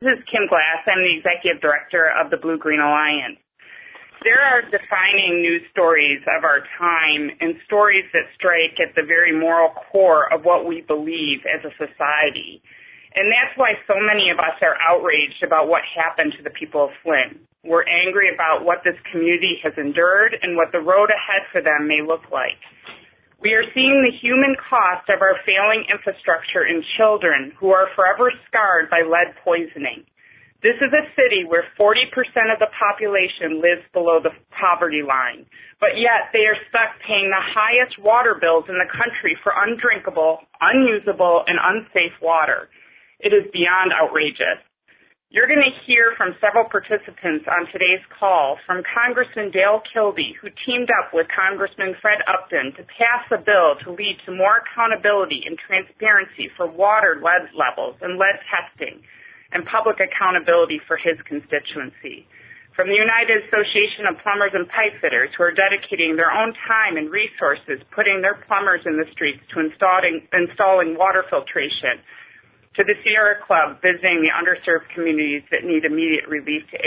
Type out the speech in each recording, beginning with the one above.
This is Kim Glass. I'm the Executive Director of the Blue-Green Alliance. There are defining news stories of our time and stories that strike at the very moral core of what we believe as a society. And that's why so many of us are outraged about what happened to the people of Flint. We're angry about what this community has endured and what the road ahead for them may look like. We are seeing the human cost of our failing infrastructure in children who are forever scarred by lead poisoning. This is a city where 40% of the population lives below the poverty line, but yet they are stuck paying the highest water bills in the country for undrinkable, unusable, and unsafe water. It is beyond outrageous. You're going to hear from several participants on today's call, from Congressman Dale Kildee, who teamed up with Congressman Fred Upton to pass a bill to lead to more accountability and transparency for water lead levels and lead testing, and public accountability for his constituency. From the United Association of Plumbers and Pipe Fitters, who are dedicating their own time and resources putting their plumbers in the streets to installing water filtration, to the Sierra Club visiting the underserved communities that need immediate relief to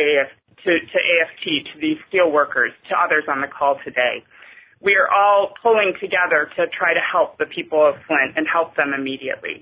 AFT, to these steel workers, to others on the call today. We are all pulling together to try to help the people of Flint and help them immediately.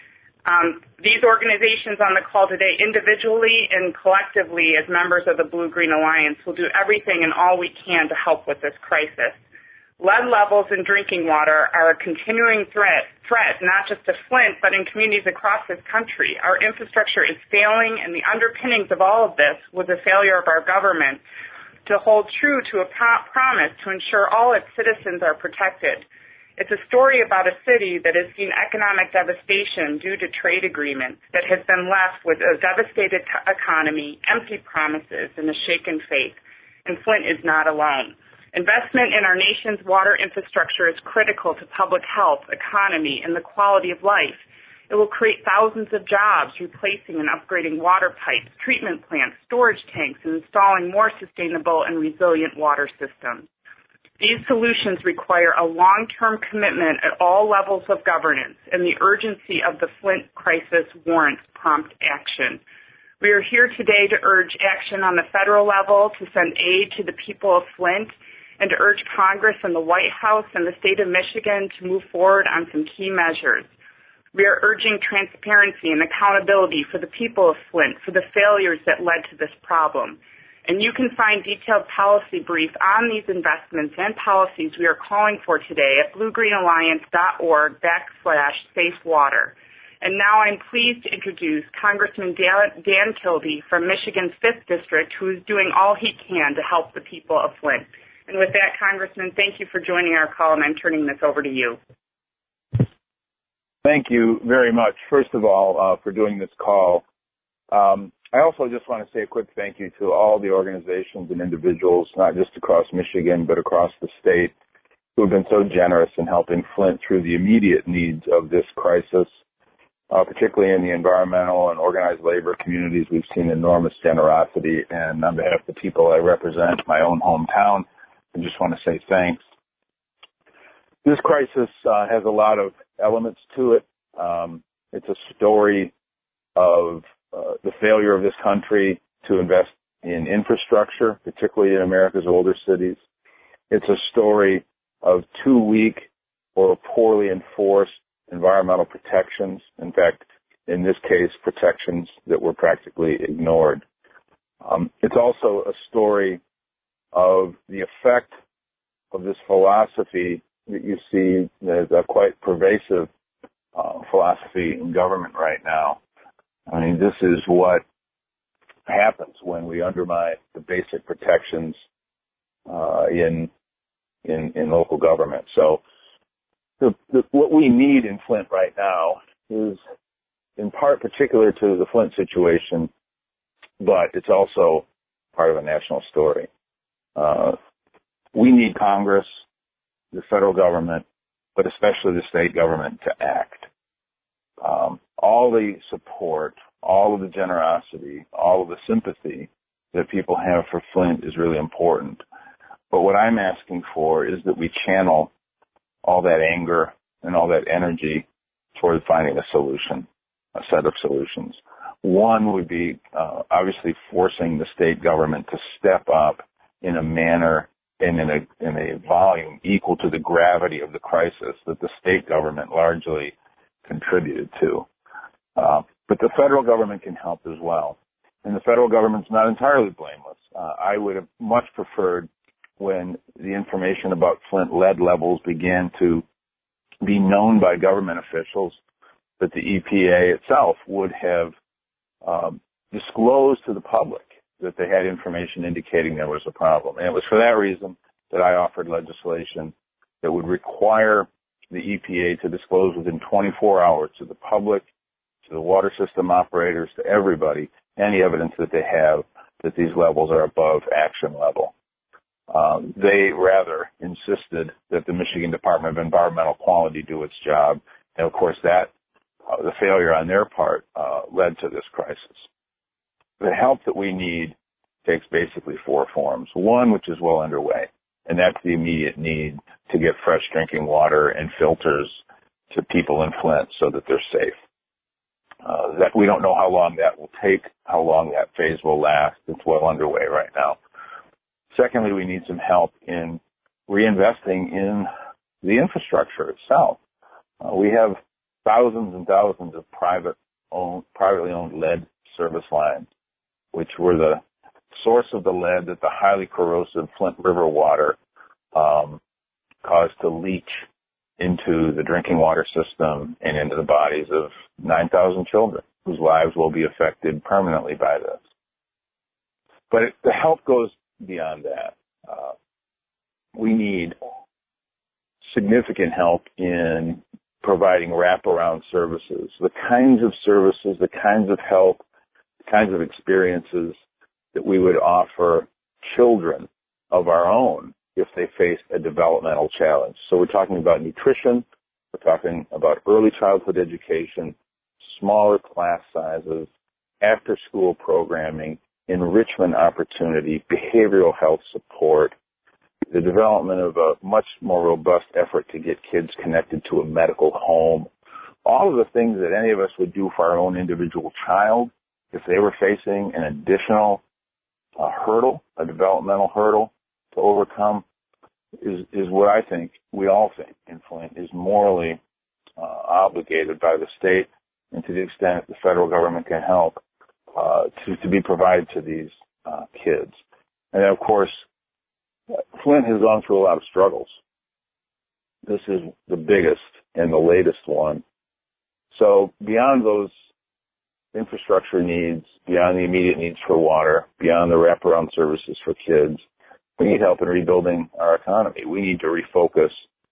These organizations on the call today, individually and collectively as members of the Blue-Green Alliance, will do everything and all we can to help with this crisis. Lead levels in drinking water are a continuing threat not just to Flint, but in communities across this country. Our infrastructure is failing, and the underpinnings of all of this was a failure of our government to hold true to a promise to ensure all its citizens are protected. It's a story about a city that has seen economic devastation due to trade agreements, that has been left with a devastated economy, empty promises, and a shaken faith. And Flint is not alone. Investment in our nation's water infrastructure is critical to public health, economy, and the quality of life. It will create thousands of jobs replacing and upgrading water pipes, treatment plants, storage tanks, and installing more sustainable and resilient water systems. These solutions require a long-term commitment at all levels of governance, and the urgency of the Flint crisis warrants prompt action. We are here today to urge action on the federal level to send aid to the people of Flint, and to urge Congress and the White House and the state of Michigan to move forward on some key measures. We are urging transparency and accountability for the people of Flint for the failures that led to this problem. And you can find detailed policy briefs on these investments and policies we are calling for today at bluegreenalliance.org/safewater. And now I'm pleased to introduce Congressman Dan Kildee from Michigan's 5th District, who is doing all he can to help the people of Flint. And with that, Congressman, thank you for joining our call, and I'm turning this over to you. Thank you very much, first of all, for doing this call. I also just want to say a quick thank you to all the organizations and individuals, not just across Michigan, but across the state, who have been so generous in helping Flint through the immediate needs of this crisis, particularly in the environmental and organized labor communities. We've seen enormous generosity, and on behalf of the people I represent, my own hometown, I just want to say thanks. This crisis has a lot of elements to it. It's a story of the failure of this country to invest in infrastructure, particularly in America's older cities. It's a story of too weak or poorly enforced environmental protections. In fact, in this case, protections that were practically ignored. It's also a story of the effect of this philosophy that you see as a quite pervasive philosophy in government right now. I mean, this is what happens when we undermine the basic protections in local government. So what we need in Flint right now is, in part, particular to the Flint situation, but it's also part of a national story. We need Congress, the federal government, but especially the state government to act. All the support, all of the generosity, all of the sympathy that people have for Flint is really important. But what I'm asking for is that we channel all that anger and all that energy toward finding a solution, a set of solutions. One would be obviously forcing the state government to step up in a manner and in a volume equal to the gravity of the crisis that the state government largely contributed to. But the federal government can help as well. And the federal government's not entirely blameless. I would have much preferred when the information about Flint lead levels began to be known by government officials that the EPA itself would have disclosed to the public that they had information indicating there was a problem. And it was for that reason that I offered legislation that would require the EPA to disclose within 24 hours to the public, to the water system operators, to everybody, any evidence that they have that these levels are above action level. They rather insisted that the Michigan Department of Environmental Quality do its job. And of course that, the failure on their part, led to this crisis. The help that we need takes basically four forms. One, which is well underway, and that's the immediate need to get fresh drinking water and filters to people in Flint so that they're safe. That we don't know how long that will take, how long that phase will last. It's well underway right now. Secondly, we need some help in reinvesting in the infrastructure itself. We have thousands and thousands of privately owned lead service lines, which were the source of the lead that the highly corrosive Flint River water caused to leach into the drinking water system and into the bodies of 9,000 children whose lives will be affected permanently by this. But the help goes beyond that. We need significant help in providing wraparound services, the kinds of services, the kinds of help, the kinds of experiences that we would offer children of our own if they faced a developmental challenge. So we're talking about nutrition, we're talking about early childhood education, smaller class sizes, after-school programming, enrichment opportunity, behavioral health support, the development of a much more robust effort to get kids connected to a medical home, all of the things that any of us would do for our own individual child if they were facing an additional hurdle, a developmental hurdle to overcome, is what I think, we all think in Flint, is morally obligated by the state, and to the extent the federal government can help, to be provided to these kids. And then, of course, Flint has gone through a lot of struggles. This is the biggest and the latest one. So beyond those infrastructure needs, beyond the immediate needs for water, beyond the wraparound services for kids, we need help in rebuilding our economy. We need to refocus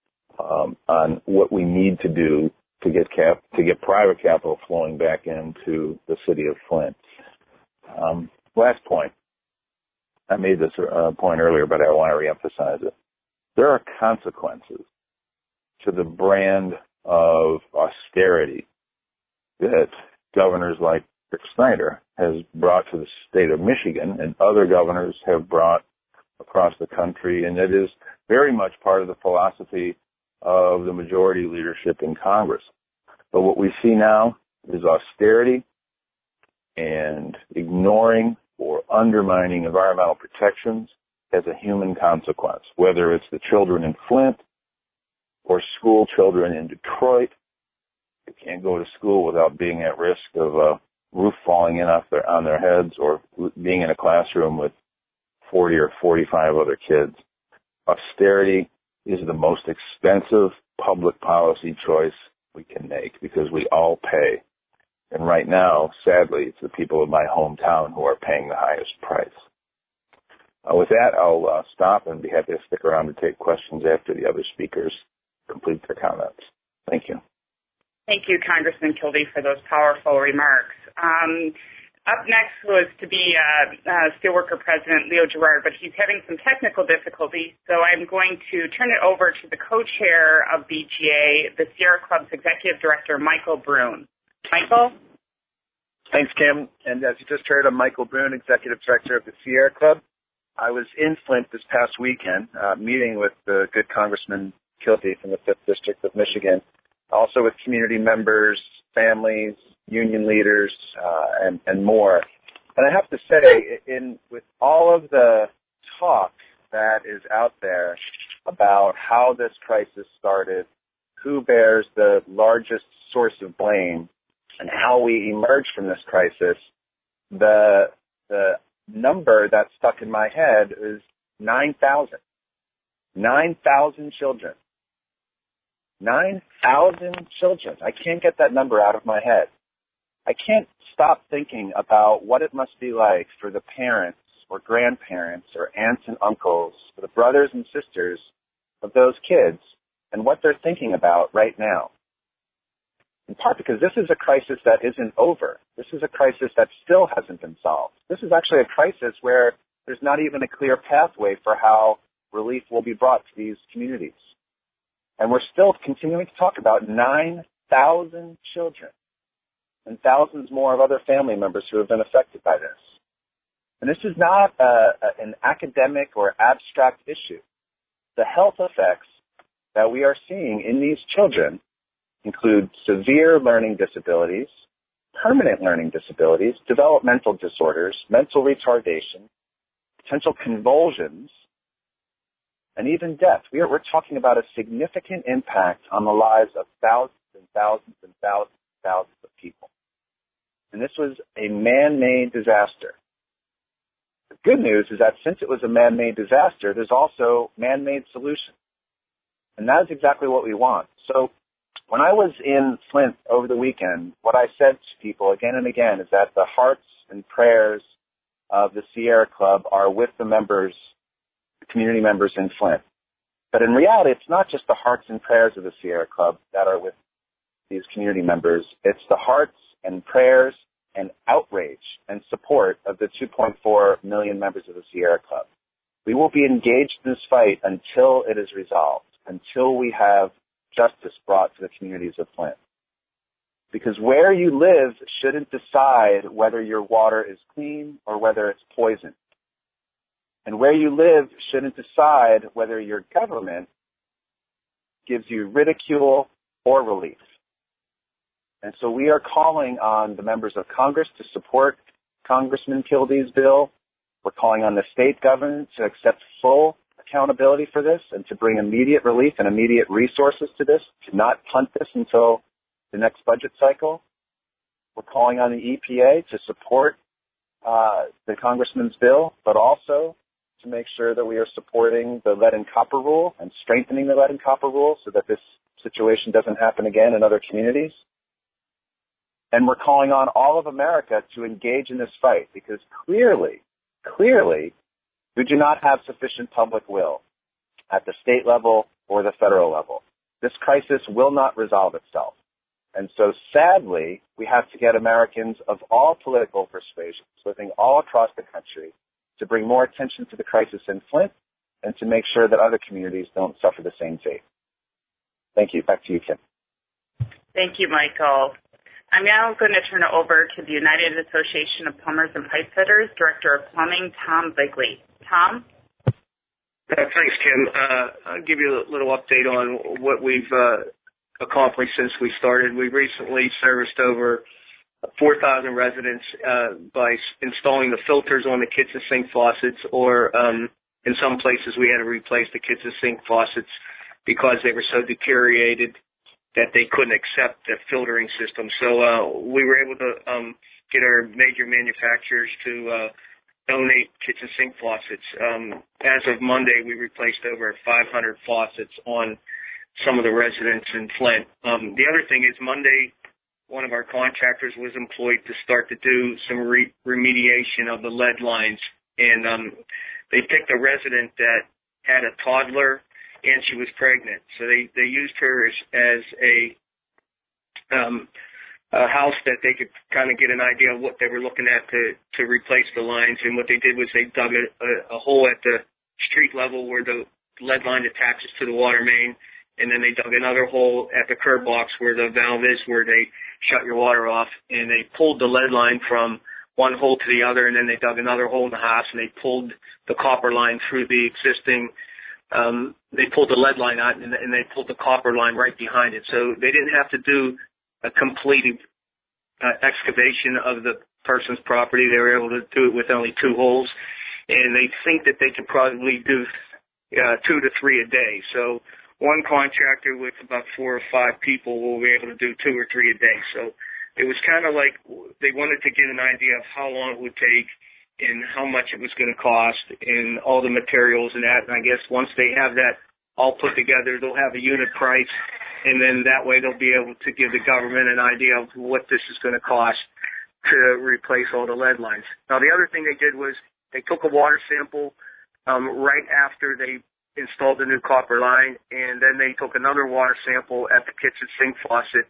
on what we need to do to get private capital flowing back into the city of Flint. Last point. I made this point earlier, but I want to reemphasize it. There are consequences to the brand of austerity that governors like Rick Snyder has brought to the state of Michigan and other governors have brought across the country, and it is very much part of the philosophy of the majority leadership in Congress. But what we see now is austerity and ignoring or undermining environmental protections as a human consequence, whether it's the children in Flint or school children in Detroit. They can't go to school without being at risk of a roof falling in on their heads or being in a classroom with 40 or 45 other kids. Austerity is the most expensive public policy choice we can make because we all pay. And right now, sadly, it's the people of my hometown who are paying the highest price. With that, I'll stop and be happy to stick around to take questions after the other speakers complete their comments. Thank you. Thank you, Congressman Kildee, for those powerful remarks. Up next was to be Steelworker President Leo Gerard, but he's having some technical difficulties, so I'm going to turn it over to the co-chair of BGA, the Sierra Club's Executive Director, Michael Brune. Michael? Thanks, Kim. And as you just heard, I'm Michael Brune, Executive Director of the Sierra Club. I was in Flint this past weekend meeting with the good Congressman Kildee from the 5th District of Michigan, also with community members, families, union leaders, and more. And I have to say, with all of the talk that is out there about how this crisis started, who bears the largest source of blame, and how we emerge from this crisis, the number that stuck in my head is 9,000. 9,000 children. 9,000 children. I can't get that number out of my head. I can't stop thinking about what it must be like for the parents or grandparents or aunts and uncles, or the brothers and sisters of those kids, and what they're thinking about right now. In part because this is a crisis that isn't over. This is a crisis that still hasn't been solved. This is actually a crisis where there's not even a clear pathway for how relief will be brought to these communities. And we're still continuing to talk about 9,000 children and thousands more of other family members who have been affected by this. And this is not an academic or abstract issue. The health effects that we are seeing in these children include severe learning disabilities, permanent learning disabilities, developmental disorders, mental retardation, potential convulsions, and even death. We're talking about a significant impact on the lives of thousands and thousands and thousands and thousands of people. And this was a man-made disaster. The good news is that since it was a man-made disaster, there's also man-made solutions. And that is exactly what we want. So when I was in Flint over the weekend, what I said to people again and again is that the hearts and prayers of the Sierra Club are with the members, the community members in Flint. But in reality, it's not just the hearts and prayers of the Sierra Club that are with these community members. It's the hearts and prayers and outrage and support of the 2.4 million members of the Sierra Club. We will be engaged in this fight until it is resolved, until we have justice brought to the communities of Flint. Because where you live shouldn't decide whether your water is clean or whether it's poisoned. And where you live shouldn't decide whether your government gives you ridicule or relief. And so we are calling on the members of Congress to support Congressman Kildee's bill. We're calling on the state government to accept full accountability for this and to bring immediate relief and immediate resources to this, to not punt this until the next budget cycle. We're calling on the EPA to support the congressman's bill, but also to make sure that we are supporting the lead and copper rule and strengthening the lead and copper rule so that this situation doesn't happen again in other communities. And we're calling on all of America to engage in this fight because clearly, we do not have sufficient public will at the state level or the federal level. This crisis will not resolve itself. And so sadly, we have to get Americans of all political persuasions living all across the country to bring more attention to the crisis in Flint and to make sure that other communities don't suffer the same fate. Thank you. Back to you, Kim. Thank you, Michael. I'm now going to turn it over to the United Association of Plumbers and Pipefitters, Director of Plumbing, Tom Bigley. Tom? Thanks, Kim. I'll give you a little update on what we've accomplished since we started. We recently serviced over 4,000 residents by installing the filters on the kitchen sink faucets, or in some places we had to replace the kitchen sink faucets because they were so deteriorated that they couldn't accept the filtering system. So we were able to get our major manufacturers to donate kitchen sink faucets. As of Monday, we replaced over 500 faucets on some of the residents in Flint. The other thing is Monday, one of our contractors was employed to start to do some remediation of the lead lines. And they picked a resident that had a toddler and she was pregnant. So they used her as a house that they could kind of get an idea of what they were looking at to replace the lines. And what they did was they dug a hole at the street level where the lead line attaches to the water main, and then they dug another hole at the curb box where the valve is, where they shut your water off, and they pulled the lead line from one hole to the other, and then they dug another hole in the house, and they pulled the copper line through the existing they pulled the lead line out, and they pulled the copper line right behind it. So they didn't have to do a complete excavation of the person's property. They were able to do it with only 2 holes, and they think that they could probably do 2 to 3 a day. So one contractor with about 4 or 5 people will be able to do 2 or 3 a day. So it was kind of like they wanted to get an idea of how long it would take and how much it was going to cost and all the materials and that. And I guess once they have that all put together, they'll have a unit price, and then that way they'll be able to give the government an idea of what this is going to cost to replace all the lead lines. Now, the other thing they did was they took a water sample right after they installed the new copper line, and then they took another water sample at the kitchen sink faucet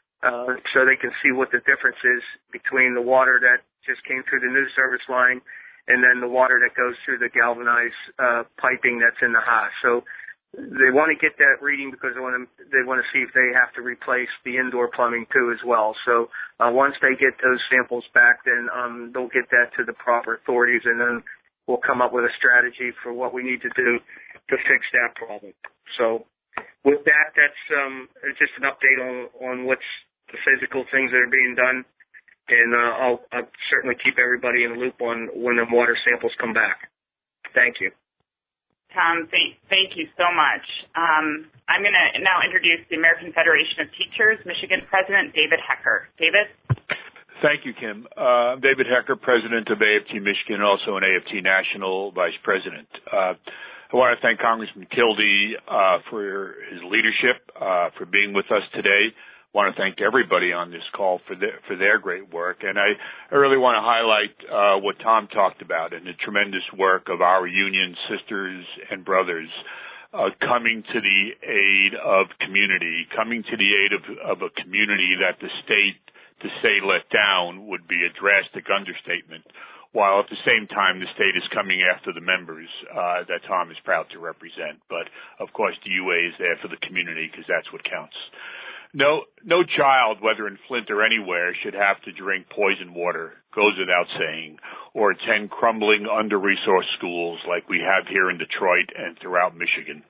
so they can see what the difference is between the water that just came through the new service line and then the water that goes through the galvanized piping that's in the house. So they want to get that reading because they want to see if they have to replace the indoor plumbing too as well. So once they get those samples back, then they'll get that to the proper authorities, and then we'll come up with a strategy for what we need to do to fix that problem. So with that, that's just an update on what's the physical things that are being done, and I'll certainly keep everybody in the loop on when the water samples come back. Thank you. Tom, thank you so much. I'm going to now introduce the American Federation of Teachers, Michigan President David Hecker. David? Thank you, Kim. I'm David Hecker, President of AFT Michigan, also an AFT National Vice President. I want to thank Congressman Kildee for his leadership, for being with us today. I want to thank everybody on this call for their great work. And I really want to highlight what Tom talked about and the tremendous work of our union sisters and brothers coming to the aid of community, coming to the aid of a community that the state, to say let down, would be a drastic understatement, while at the same time the state is coming after the members that Tom is proud to represent. But, of course, the UA is there for the community because that's what counts. No child, whether in Flint or anywhere, should have to drink poison water, goes without saying, or attend crumbling, under-resourced schools like we have here in Detroit and throughout Michigan.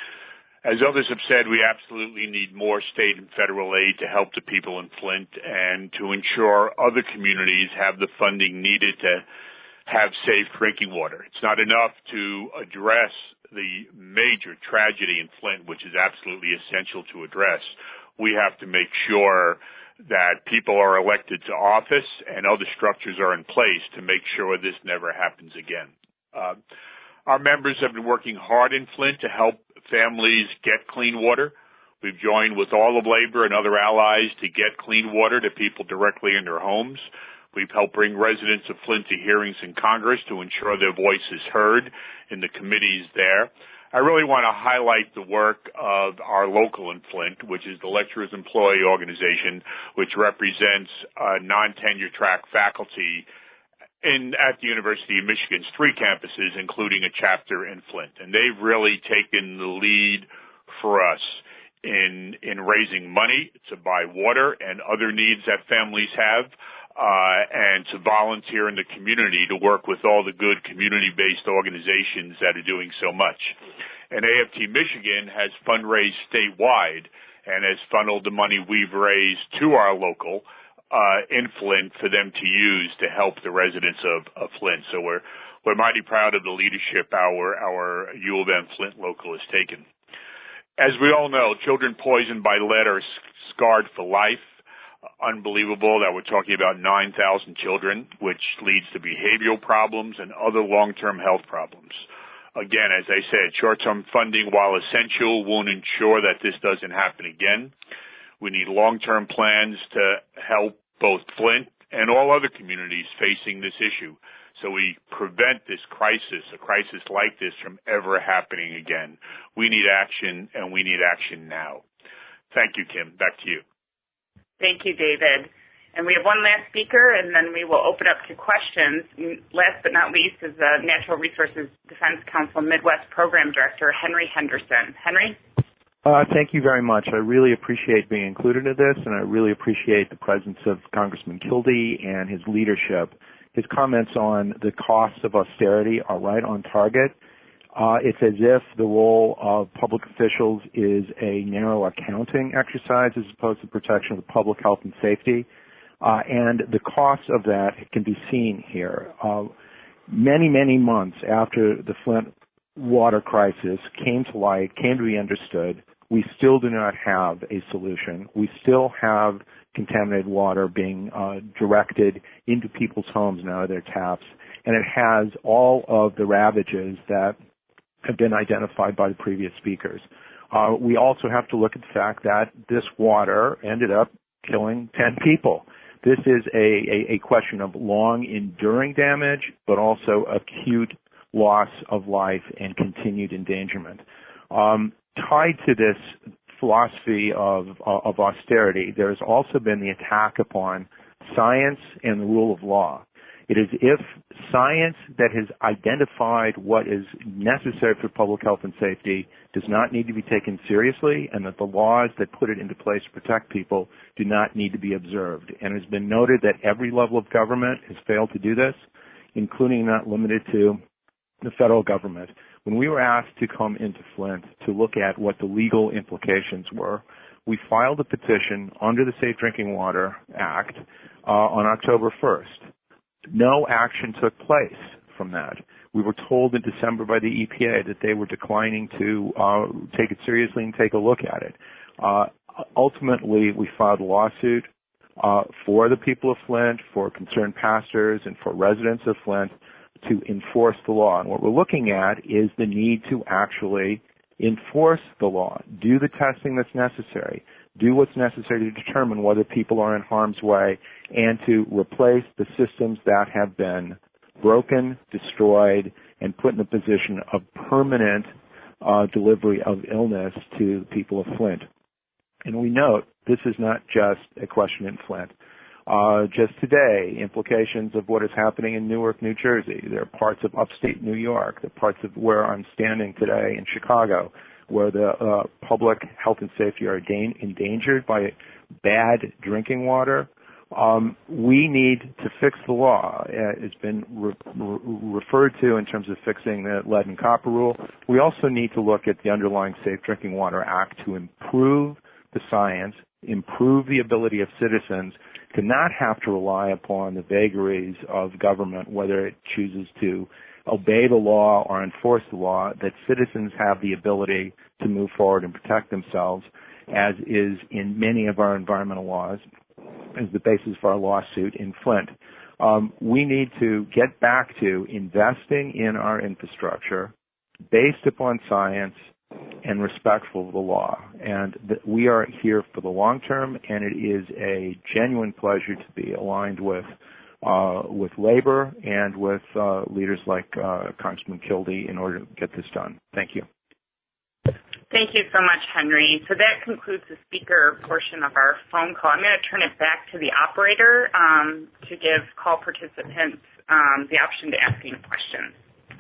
As others have said, we absolutely need more state and federal aid to help the people in Flint and to ensure other communities have the funding needed to have safe drinking water. It's not enough to address the major tragedy in Flint, which is absolutely essential to address. We have to make sure that people are elected to office and other structures are in place to make sure this never happens again. Our members have been working hard in Flint to help families get clean water. We've joined with all of labor and other allies to get clean water to people directly in their homes. We've helped bring residents of Flint to hearings in Congress to ensure their voice is heard in the committees there. I really want to highlight the work of our local in Flint, which is the Lecturers Employee Organization, which represents non-tenure track faculty at the University of Michigan's 3 campuses, including a chapter in Flint. And they've really taken the lead for us in raising money to buy water and other needs that families have, and to volunteer in the community to work with all the good community-based organizations that are doing so much. And AFT Michigan has fundraised statewide and has funneled the money we've raised to our local in Flint for them to use to help the residents of Flint. So we're mighty proud of the leadership our U of M Flint local has taken. As we all know, children poisoned by lead are scarred for life. Unbelievable that we're talking about 9,000 children, which leads to behavioral problems and other long-term health problems. Again, as I said, short-term funding, while essential, won't ensure that this doesn't happen again. We need long-term plans to help both Flint and all other communities facing this issue so we prevent this crisis, a crisis like this, from ever happening again. We need action, and we need action now. Thank you, Kim. Back to you. Thank you, David. And we have one last speaker, and then we will open up to questions. Last but not least is the Natural Resources Defense Council Midwest Program Director, Henry Henderson. Henry? Thank you very much. I really appreciate being included in this, and I really appreciate the presence of Congressman Kildee and his leadership. His comments on the costs of austerity are right on target. It's as if the role of public officials is a narrow accounting exercise as opposed to protection of the public health and safety. And the cost of that can be seen here. Many, many months after the Flint water crisis came to light, came to be understood, we still do not have a solution. We still have contaminated water being directed into people's homes and out of their taps, and it has all of the ravages that have been identified by the previous speakers. We also have to look at the fact that this water ended up killing 10 people. This is a question of long enduring damage, but also acute loss of life and continued endangerment. Tied to this philosophy of austerity, there has also been the attack upon science and the rule of law. It is if science that has identified what is necessary for public health and safety does not need to be taken seriously, and that the laws that put it into place to protect people do not need to be observed. And it has been noted that every level of government has failed to do this, including not limited to the federal government. When we were asked to come into Flint to look at what the legal implications were, we filed a petition under the Safe Drinking Water Act on October 1st. No action took place from that. We were told in December by the EPA that they were declining to take it seriously and take a look at it. Ultimately, we filed a lawsuit for the people of Flint, for concerned pastors, and for residents of Flint to enforce the law. And what we're looking at is the need to actually enforce the law, do the testing that's necessary, do what's necessary to determine whether people are in harm's way, and to replace the systems that have been broken, destroyed, and put in a position of permanent delivery of illness to the people of Flint. And we note this is not just a question in Flint. Just today, implications of what is happening in Newark, New Jersey. There are parts of upstate New York, the parts of where I'm standing today in Chicago, where the public health and safety are endangered by bad drinking water. We need to fix the law. It's been referred to in terms of fixing the lead and copper rule. We also need to look at the underlying Safe Drinking Water Act to improve the science, improve the ability of citizens to not have to rely upon the vagaries of government, whether it chooses to obey the law or enforce the law, that citizens have the ability to move forward and protect themselves, as is in many of our environmental laws, as the basis for our lawsuit in Flint. We need to get back to investing in our infrastructure based upon science and respectful of the law. And we are here for the long term, and it is a genuine pleasure to be aligned with labor and with leaders like Congressman Kildee in order to get this done. Thank you. Thank you so much, Henry. So that concludes the speaker portion of our phone call. I'm going to turn it back to the operator to give call participants the option to ask any questions.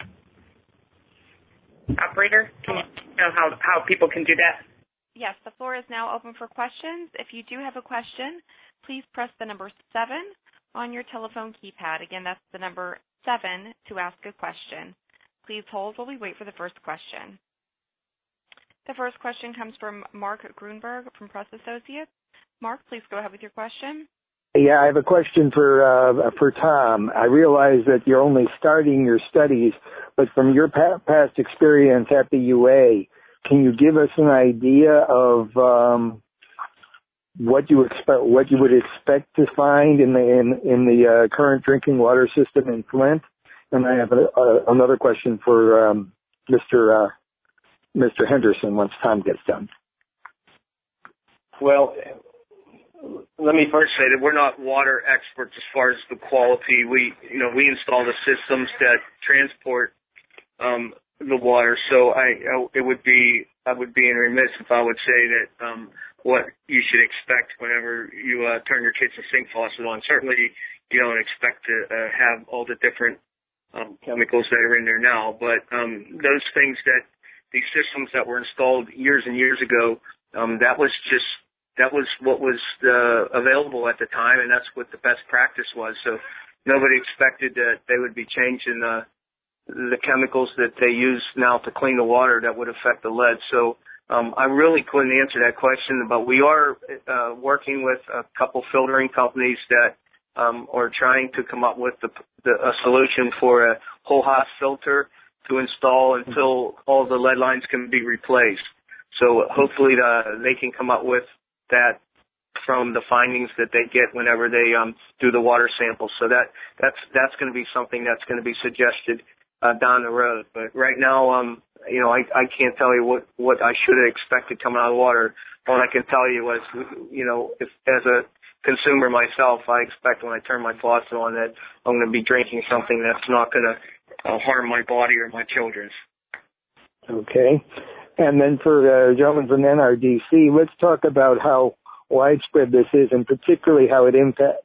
Operator, can you know how people can do that? Yes, the floor is now open for questions. If you do have a question, please press the number 7 on your telephone keypad. Again, that's the number 7 to ask a question. Please hold while we wait for the first question. The first question comes from Mark Grunberg from Press Associates. Mark, please go ahead with your question. Yeah, I have a question for Tom. I realize that you're only starting your studies, but from your past experience at the UA, can you give us an idea of what you would expect to find in the current drinking water system in Flint? And I have another question for Mr. Henderson once Tom gets done. Well, let me first say that we're not water experts as far as the quality. We install the systems that transport the water. So I would be remiss if I would say that what you should expect whenever you turn your kitchen sink faucet on. Certainly, you don't expect to have all the different chemicals that are in there now. But those things these systems that were installed years and years ago, that was what was available at the time, and that's what the best practice was. So nobody expected that they would be changing the chemicals that they use now to clean the water that would affect the lead. So I really couldn't answer that question, but we are working with a couple filtering companies that are trying to come up with a solution for a whole house filter to install until all the lead lines can be replaced. So hopefully they can come up with that from the findings that they get whenever they do the water samples. So that's going to be something that's going to be suggested down the road. But right now, I can't tell you what I should have expected coming out of the water. All I can tell you is, if as a consumer myself, I expect when I turn my faucet on that I'm going to be drinking something that's not going to harm my body or my children's. Okay. And then for the gentleman from NRDC, let's talk about how widespread this is, and particularly how it impacts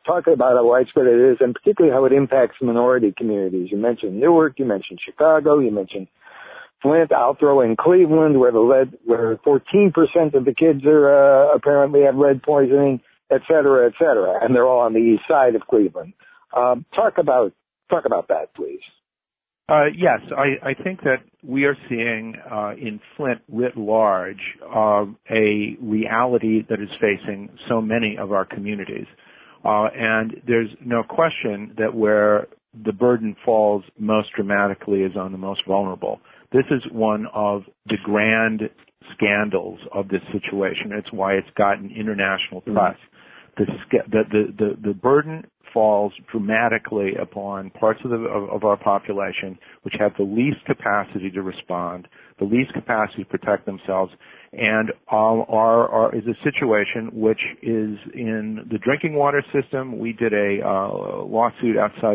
minority communities. You mentioned Newark, you mentioned Chicago, you mentioned Flint. I'll throw in Cleveland, where 14% of the kids are apparently have lead poisoning, et cetera, and they're all on the east side of Cleveland. Talk about that, please. Yes, I think that we are seeing in Flint writ large a reality that is facing so many of our communities. And there's no question that where the burden falls most dramatically is on the most vulnerable. This is one of the grand scandals of this situation. It's why it's gotten international press. The burden falls dramatically upon parts of our population which have the least capacity to respond, the least capacity to protect themselves, and is a situation which is in the drinking water system. We did a lawsuit outside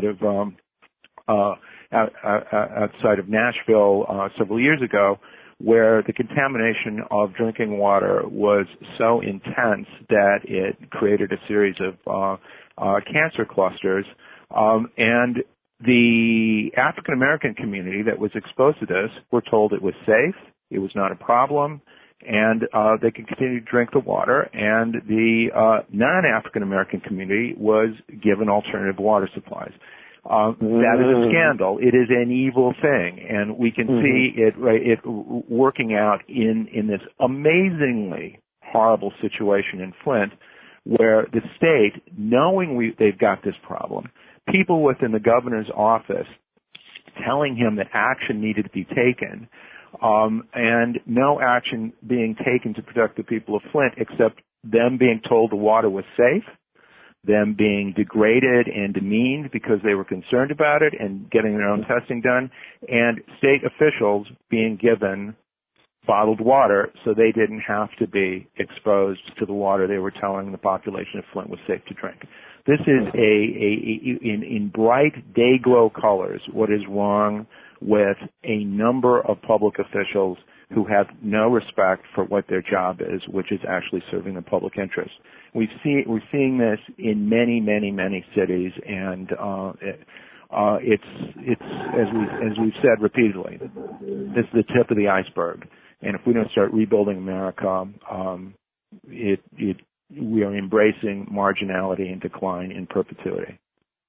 of Nashville several years ago, where the contamination of drinking water was so intense that it created a series of cancer clusters, and the African American community that was exposed to this were told it was safe, it was not a problem, and they could continue to drink the water, and the non-African American community was given alternative water supplies. That is a scandal. It is an evil thing, and we can see it working out in this amazingly horrible situation in Flint, where the state, knowing they've got this problem, people within the governor's office telling him that action needed to be taken, and no action being taken to protect the people of Flint except them being told the water was safe, them being degraded and demeaned because they were concerned about it and getting their own testing done, and state officials being given bottled water so they didn't have to be exposed to the water they were telling the population of Flint was safe to drink. This is in bright day-glow colors what is wrong with a number of public officials who have no respect for what their job is, which is actually serving the public interest. We're seeing this in many, many, many cities, and it's as we've said repeatedly, this is the tip of the iceberg. And if we don't start rebuilding America, we are embracing marginality and decline in perpetuity.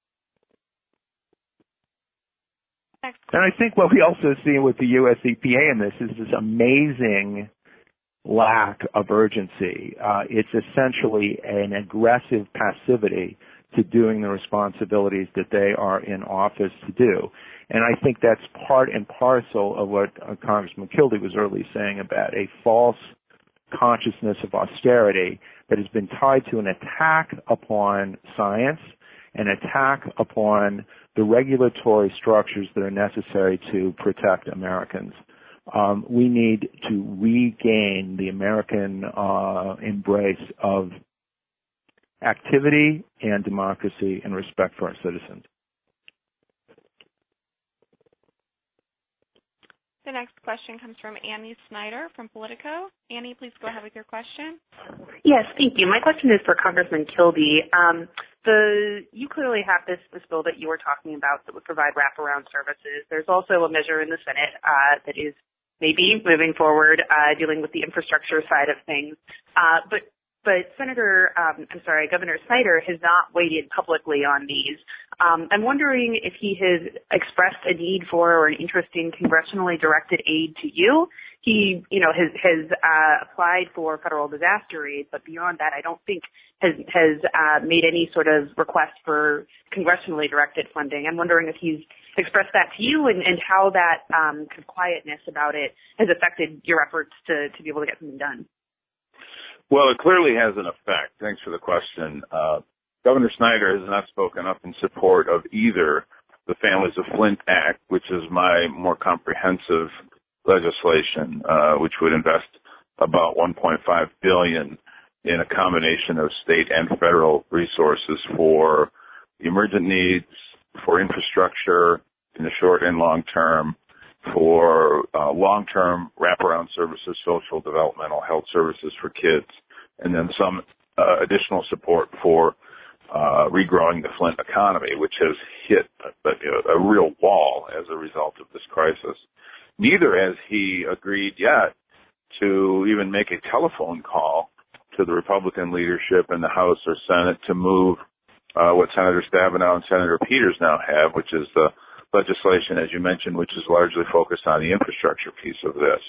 And I think what we also see with the U.S. EPA in this is this amazing lack of urgency. It's essentially an aggressive passivity to doing the responsibilities that they are in office to do. And I think that's part and parcel of what Congressman Kildee was earlier saying about a false consciousness of austerity that has been tied to an attack upon science, an attack upon the regulatory structures that are necessary to protect Americans. We need to regain the American embrace of activity and democracy and respect for our citizens. The next question comes from Annie Snyder from Politico. Annie, please go ahead with your question. Yes, thank you. My question is for Congressman Kildee. You clearly have this bill that you were talking about that would provide wraparound services. There's also a measure in the Senate that is maybe moving forward dealing with the infrastructure side of things. But Governor Snyder has not weighed in publicly on these. I'm wondering if he has expressed a need for or an interest in congressionally directed aid to you, he, has applied for federal disaster aid, but beyond that, I don't think has made any sort of request for congressionally directed funding. I'm wondering if he's expressed that to you and how that kind of quietness about it has affected your efforts to be able to get something done. Well, it clearly has an effect. Thanks for the question. Governor Snyder has not spoken up in support of either the Families of Flint Act, which is my more comprehensive legislation, which would invest about $1.5 billion in a combination of state and federal resources for emergent needs, for infrastructure in the short and long term, for long-term wraparound services, social, developmental, health services for kids, and then some additional support for regrowing the Flint economy, which has hit a real wall as a result of this crisis. Neither has he agreed yet to even make a telephone call to the Republican leadership in the House or Senate to move what Senator Stabenow and Senator Peters now have, which is the legislation, as you mentioned, which is largely focused on the infrastructure piece of this.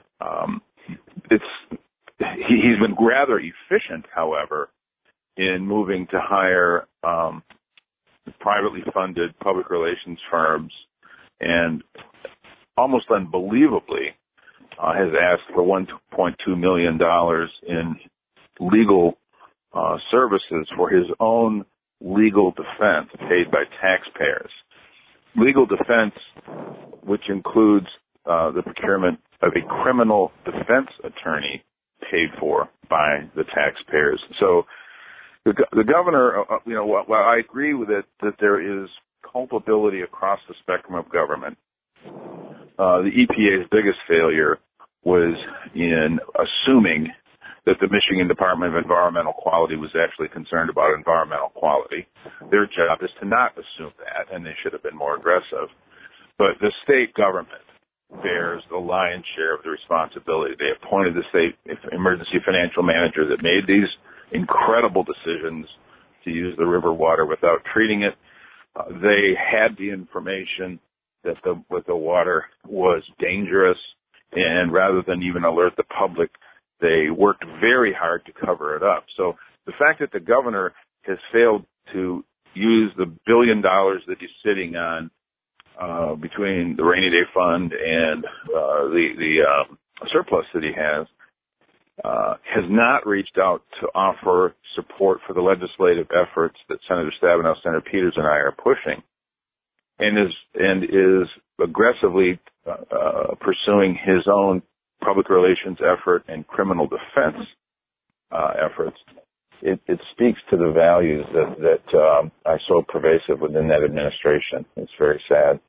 He's been rather efficient, however, in moving to hire privately funded public relations firms, and almost unbelievably has asked for $1.2 million in legal services for his own legal defense paid by taxpayers. Legal defense, which includes the procurement of a criminal defense attorney paid for by the taxpayers. So the governor, while I agree with it that there is culpability across the spectrum of government, the EPA's biggest failure was in assuming that the Michigan Department of Environmental Quality was actually concerned about environmental quality. Their job is to not assume that, and they should have been more aggressive. But the state government bears the lion's share of the responsibility. They appointed the state emergency financial manager that made these incredible decisions to use the river water without treating it. They had the information that the water was dangerous, and rather than even alert the public, they worked very hard to cover it up. So the fact that the governor has failed to use the $1 billion that he's sitting on between the rainy day fund and the surplus that he has not reached out to offer support for the legislative efforts that Senator Stabenow, Senator Peters, and I are pushing, and is aggressively pursuing his own public relations effort and criminal defense efforts. It speaks to the values that are so pervasive within that administration. It's very sad.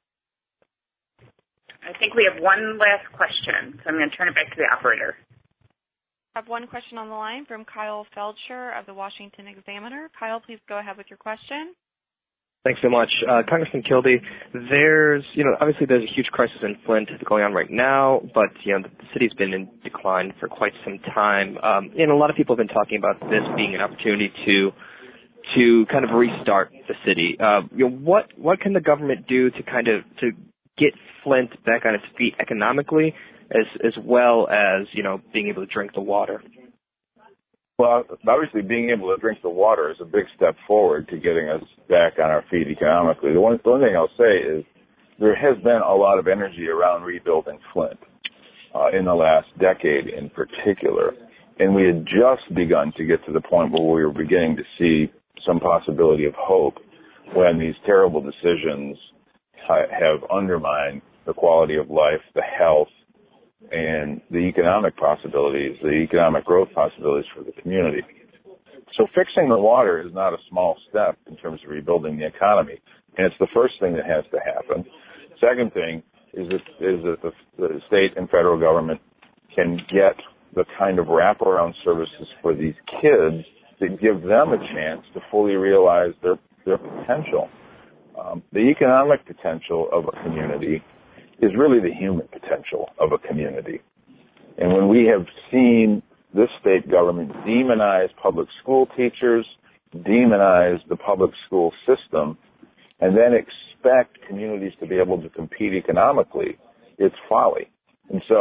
I think we have one last question, so I'm going to turn it back to the operator. I have one question on the line from Kyle Feldscher of the Washington Examiner. Kyle, please go ahead with your question. Thanks so much. Congressman Kildee, obviously there's a huge crisis in Flint going on right now, but, the city's been in decline for quite some time. And a lot of people have been talking about this being an opportunity to kind of restart the city. What can the government do to get Flint back on its feet economically, as well as, being able to drink the water? Well, obviously being able to drink the water is a big step forward to getting us back on our feet economically. The one thing I'll say is there has been a lot of energy around rebuilding Flint in the last decade in particular, and we had just begun to get to the point where we were beginning to see some possibility of hope when these terrible decisions have undermined the quality of life, the health, and the economic possibilities, the economic growth possibilities for the community. So fixing the water is not a small step in terms of rebuilding the economy, and it's the first thing that has to happen. Second thing is that the state and federal government can get the kind of wraparound services for these kids that give them a chance to fully realize their potential. The economic potential of a community is really the human potential of a community. And when we have seen this state government demonize public school teachers, demonize the public school system, and then expect communities to be able to compete economically, it's folly. And so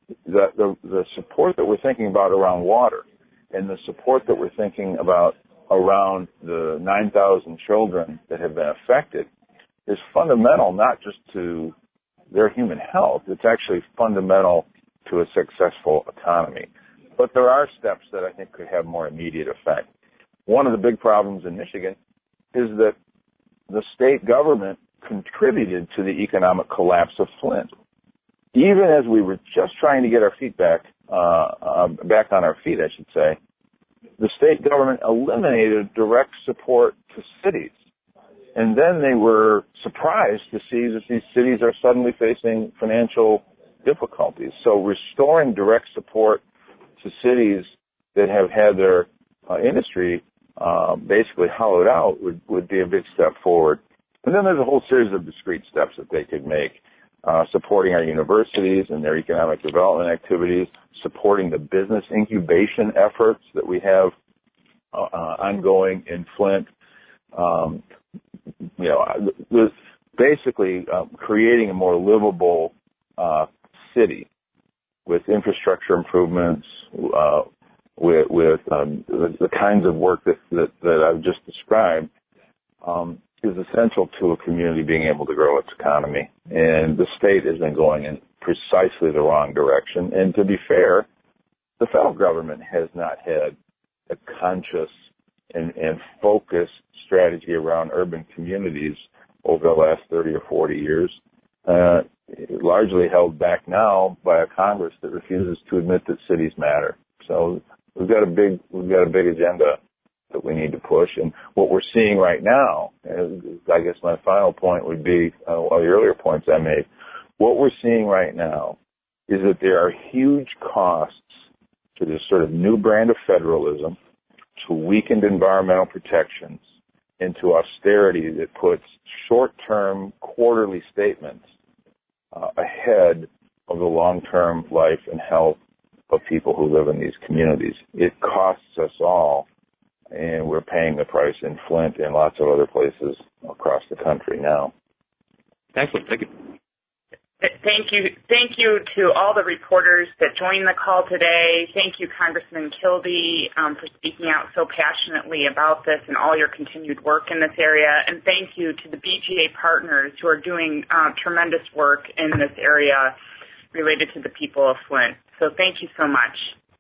the support that we're thinking about around water and the support that we're thinking about around the 9,000 children that have been affected is fundamental not just to their human health, it's actually fundamental to a successful economy. But there are steps that I think could have more immediate effect. One of the big problems in Michigan is that the state government contributed to the economic collapse of Flint. Even as we were just trying to get our feet back on our feet, I should say, the state government eliminated direct support to cities. And then they were surprised to see that these cities are suddenly facing financial difficulties. So restoring direct support to cities that have had their industry basically hollowed out would be a big step forward. And then there's a whole series of discrete steps that they could make, supporting our universities and their economic development activities, supporting the business incubation efforts that we have ongoing in Flint. Basically creating a more livable city with infrastructure improvements, with the kinds of work that I've just described, is essential to a community being able to grow its economy. And the state has been going in precisely the wrong direction. And to be fair, the federal government has not had a conscious and focused strategy around urban communities over the last 30 or 40 years, largely held back now by a Congress that refuses to admit that cities matter. So we've got a big agenda that we need to push. And what we're seeing right now, I guess my final point would be one of the earlier points I made. What we're seeing right now is that there are huge costs to this sort of new brand of federalism, to weakened environmental protections, and to austerity that puts short-term quarterly statements ahead of the long-term life and health of people who live in these communities. It costs us all, and we're paying the price in Flint and lots of other places across the country now. Excellent. Thank you. Thank you to all the reporters that joined the call today. Thank you, Congressman Kildee, for speaking out so passionately about this and all your continued work in this area. And thank you to the BGA partners who are doing tremendous work in this area related to the people of Flint. So thank you so much.